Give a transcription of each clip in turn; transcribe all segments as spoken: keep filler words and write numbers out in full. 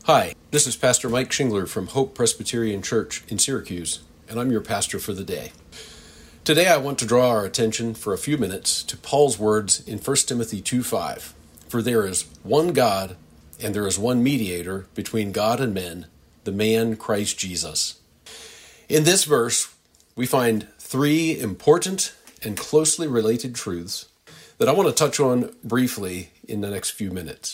Hi, this is Pastor Mike Shingler from Hope Presbyterian Church in Syracuse, and I'm your pastor for the day. Today I want to draw our attention for a few minutes to Paul's words in First Timothy two five. For there is one God, and there is one mediator between God and men, the man Christ Jesus. In this verse, we find three important and closely related truths that I want to touch on briefly in the next few minutes.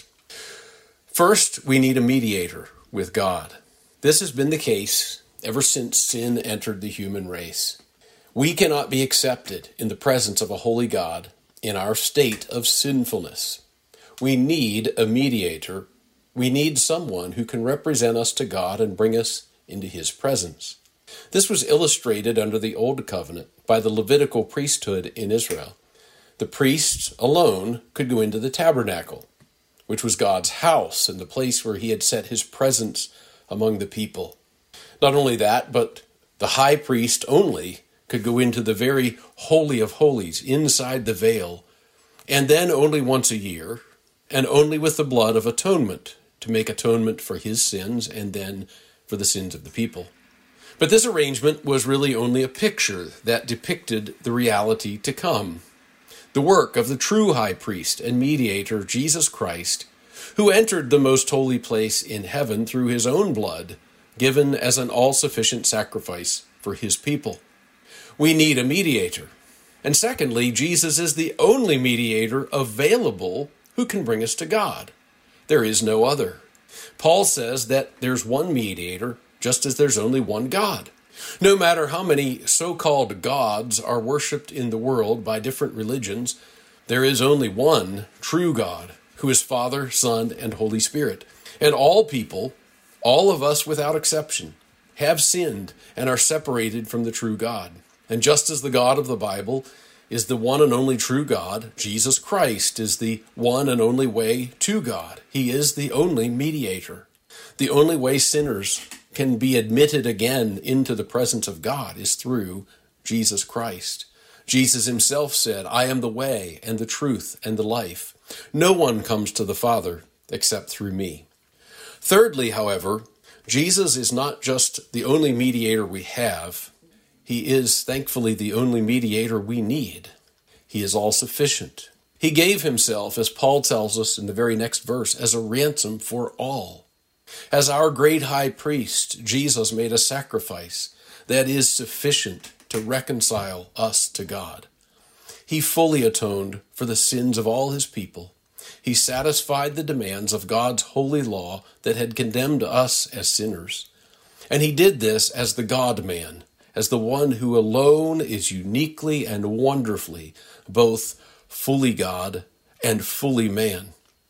First, we need a mediator with God. This has been the case ever since sin entered the human race. We cannot be accepted in the presence of a holy God in our state of sinfulness. We need a mediator. We need someone who can represent us to God and bring us into His presence. This was illustrated under the Old Covenant by the Levitical priesthood in Israel. The priests alone could go into the tabernacle, which was God's house and the place where He had set His presence among the people. Not only that, but the high priest only could go into the very holy of holies inside the veil, and then only once a year, and only with the blood of atonement to make atonement for his sins and then for the sins of the people. But this arrangement was really only a picture that depicted the reality to come. The work of the true high priest and mediator, Jesus Christ, who entered the most holy place in heaven through His own blood, given as an all-sufficient sacrifice for His people. We need a mediator. And secondly, Jesus is the only mediator available who can bring us to God. There is no other. Paul says that there's one mediator, just as there's only one God. No matter how many so-called gods are worshipped in the world by different religions, there is only one true God, who is Father, Son, and Holy Spirit. And all people, all of us without exception, have sinned and are separated from the true God. And just as the God of the Bible is the one and only true God, Jesus Christ is the one and only way to God. He is the only mediator. The only way sinners can be admitted again into the presence of God is through Jesus Christ. Jesus Himself said, I am the way and the truth and the life. No one comes to the Father except through me. Thirdly, however, Jesus is not just the only mediator we have. He is, thankfully, the only mediator we need. He is all-sufficient. He gave Himself, as Paul tells us in the very next verse, as a ransom for all. As our great high priest, Jesus made a sacrifice that is sufficient to reconcile us to God. He fully atoned for the sins of all His people. He satisfied the demands of God's holy law that had condemned us as sinners. And He did this as the God-man, as the one who alone is uniquely and wonderfully both fully God and fully man.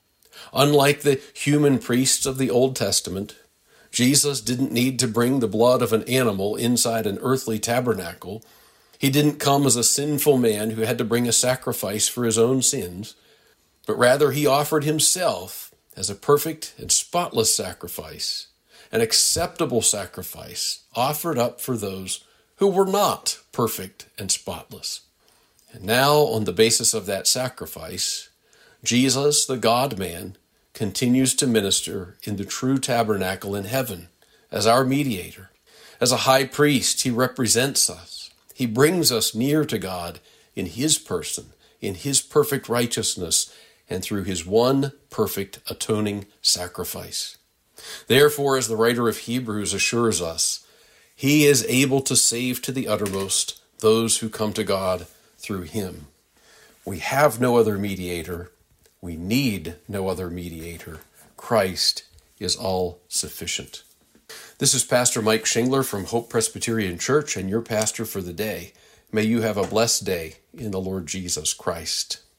Unlike the human priests of the Old Testament, Jesus didn't need to bring the blood of an animal inside an earthly tabernacle. He didn't come as a sinful man who had to bring a sacrifice for his own sins, but rather He offered Himself as a perfect and spotless sacrifice, an acceptable sacrifice offered up for those who were not perfect and spotless. And now, on the basis of that sacrifice, Jesus, the God-man, continues to minister in the true tabernacle in heaven as our mediator. As a high priest, He represents us. He brings us near to God in His person, in His perfect righteousness, and through His one perfect atoning sacrifice. Therefore, as the writer of Hebrews assures us, He is able to save to the uttermost those who come to God through Him. We have no other mediator. We need no other mediator. Christ is all sufficient. This is Pastor Mike Shingler from Hope Presbyterian Church and your pastor for the day. May you have a blessed day in the Lord Jesus Christ.